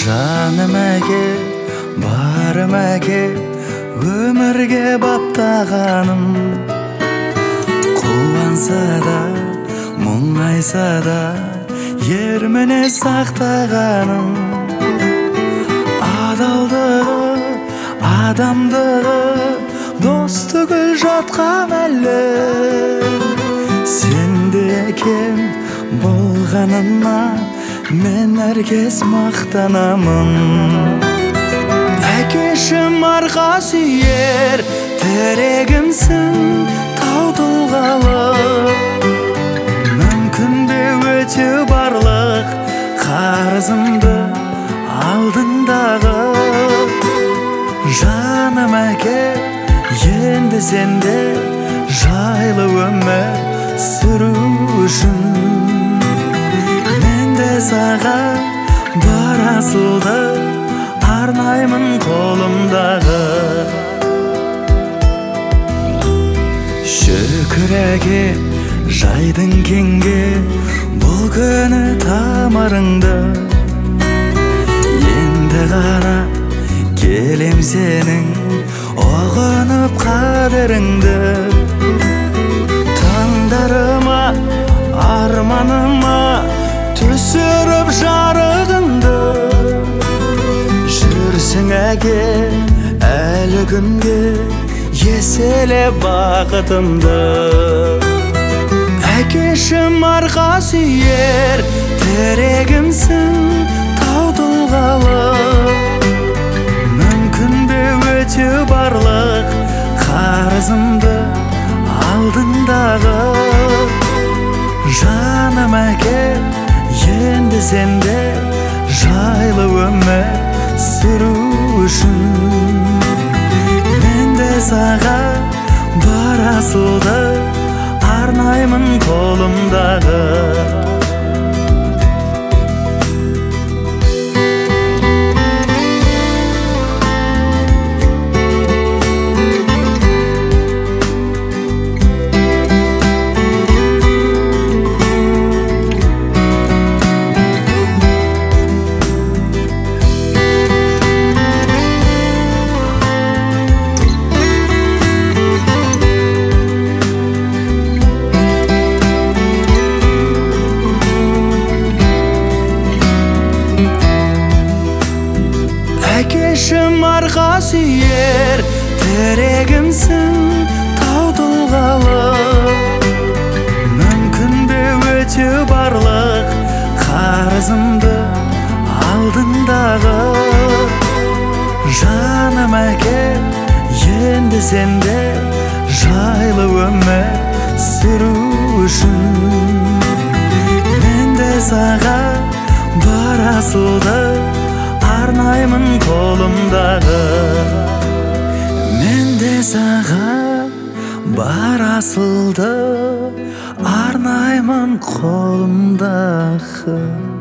Жаным әке, барым әке, өмірге баптағаным. Қуанса да, мұңайса да, ерміне сақтағаным. Адалдығы, адамдығы, достығы жатқан әлі. Сенде әкем болғанына мен әркез мақтанамын. Әкешім арға сүйер тірегімсің, тау тұлғалы. Мүмкін бе өтеу барлық қарызымды алдындағы. Жаным әке, енді сенде жайлы өмір сүру үшін мен де саған бар асылды арнаймын қолымдағы. Шүкір әке, жайдың кеңге бұл күні тамырыңды. Енді ғана келем сенің оғынып қадіріңді. Таңдарыма, арманыма түсіріп жарығыңды. Жүрсің әке, әлі күнге еселе бақытымды. Әкешім арға сүйер тірегімсің, тау тұлғалы. Мүмкін бе өтеу барлық қарызымды алдындағы. Жаным әке, енді сенде жайлы өмір сүру үшін мен де саған бар асылды арнаймын қолымдағы. Әкешім арға сүйер тірегімсің, тау тұлғалы. Мүмкін бе өтеу барлық қарызымды алдындағы. Жаным әке, енді сенде жайлы өмір сүру үшін мен де саған бар асылды арнаймын қолымдағы. Мен де саған бар асылды арнаймын қолымдағы.